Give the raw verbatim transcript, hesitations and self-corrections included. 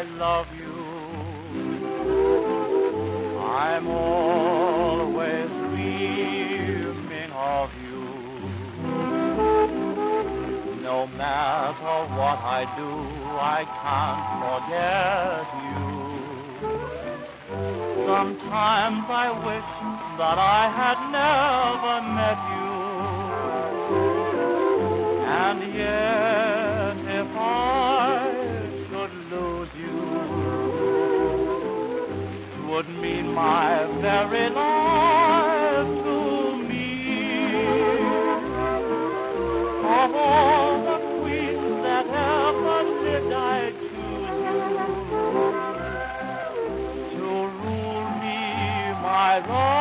love you. I'm always dreaming of you. No matter what I do, I can't forget you. Sometimes I wish that I had never met you. And yet, if I should lose you, 'twould mean my very life to me. Of all the queens that ever did I choose you to rule me, my love.